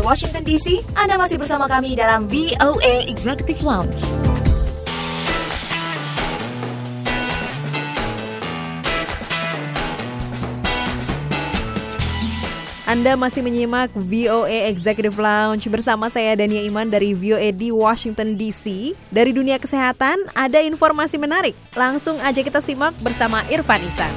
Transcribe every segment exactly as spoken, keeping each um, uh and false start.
Washington D C, Anda masih bersama kami dalam V O A Executive Lounge. Anda masih menyimak V O A Executive Lounge bersama saya Dania Iman dari V O A di Washington D C. Dari dunia kesehatan ada informasi menarik. Langsung aja kita simak bersama Irfan Ihsan.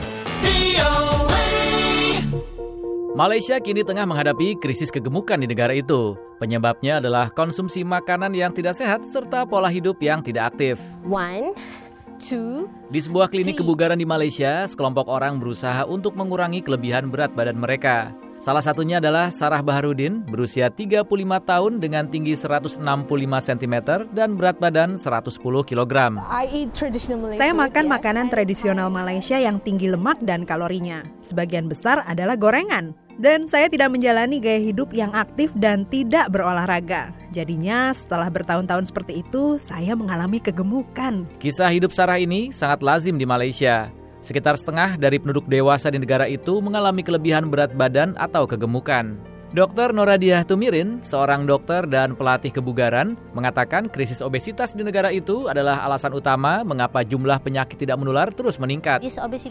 Malaysia kini tengah menghadapi krisis kegemukan di negara itu. Penyebabnya adalah konsumsi makanan yang tidak sehat serta pola hidup yang tidak aktif. One, two, Di sebuah klinik kebugaran di Malaysia, sekelompok orang berusaha untuk mengurangi kelebihan berat badan mereka. Salah satunya adalah Sarah Baharudin, berusia tiga puluh lima tahun dengan tinggi seratus enam puluh lima sentimeter dan berat badan seratus sepuluh kilogram. Saya makan makanan tradisional Malaysia yang tinggi lemak dan kalorinya. Sebagian besar adalah gorengan. Dan saya tidak menjalani gaya hidup yang aktif dan tidak berolahraga. Jadinya setelah bertahun-tahun seperti itu, saya mengalami kegemukan. Kisah hidup Sarah ini sangat lazim di Malaysia. Sekitar setengah dari penduduk dewasa di negara itu mengalami kelebihan berat badan atau kegemukan. Dokter Noradiah Tumirin, seorang dokter dan pelatih kebugaran, mengatakan krisis obesitas di negara itu adalah alasan utama mengapa jumlah penyakit tidak menular terus meningkat.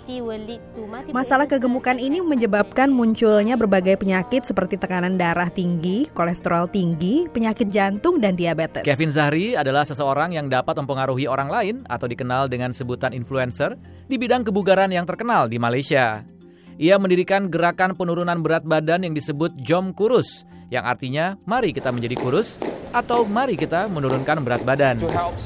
Masalah kegemukan ini menyebabkan munculnya berbagai penyakit seperti tekanan darah tinggi, kolesterol tinggi, penyakit jantung, dan diabetes. Kevin Zahri adalah seseorang yang dapat mempengaruhi orang lain atau dikenal dengan sebutan influencer di bidang kebugaran yang terkenal di Malaysia. Ia mendirikan gerakan penurunan berat badan yang disebut Jom Kurus, yang artinya mari kita menjadi kurus atau mari kita menurunkan berat badan.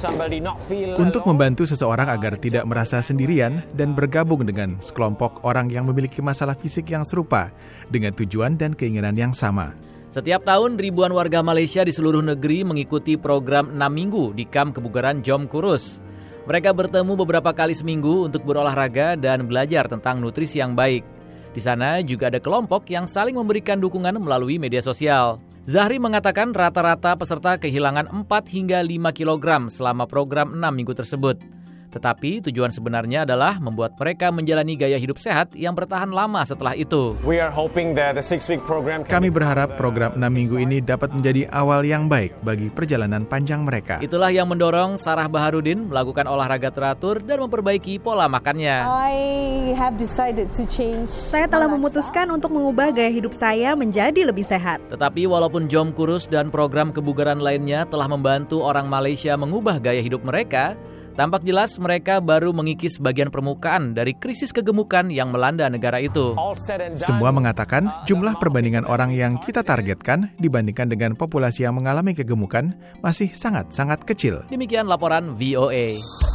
Untuk membantu seseorang agar tidak merasa sendirian dan bergabung dengan sekelompok orang yang memiliki masalah fisik yang serupa dengan tujuan dan keinginan yang sama. Setiap tahun ribuan warga Malaysia di seluruh negeri mengikuti program enam minggu di kamp kebugaran Jom Kurus. Mereka bertemu beberapa kali seminggu untuk berolahraga dan belajar tentang nutrisi yang baik. Di sana juga ada kelompok yang saling memberikan dukungan melalui media sosial. Zahri mengatakan rata-rata peserta kehilangan empat hingga lima kilogram selama program enam minggu tersebut. Tetapi tujuan sebenarnya adalah membuat mereka menjalani gaya hidup sehat yang bertahan lama setelah itu. Kami berharap program enam minggu ini dapat menjadi awal yang baik bagi perjalanan panjang mereka. Itulah yang mendorong Sarah Baharudin melakukan olahraga teratur dan memperbaiki pola makannya. Saya telah memutuskan untuk mengubah gaya hidup saya menjadi lebih sehat. Tetapi walaupun Jom Kurus dan program kebugaran lainnya telah membantu orang Malaysia mengubah gaya hidup mereka, tampak jelas mereka baru mengikis bagian permukaan dari krisis kegemukan yang melanda negara itu. Semua mengatakan jumlah perbandingan orang yang kita targetkan dibandingkan dengan populasi yang mengalami kegemukan masih sangat-sangat kecil. Demikian laporan V O A.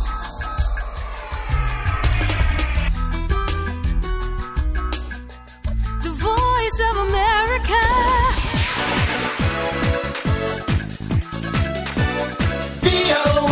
The Voice of America. V O A.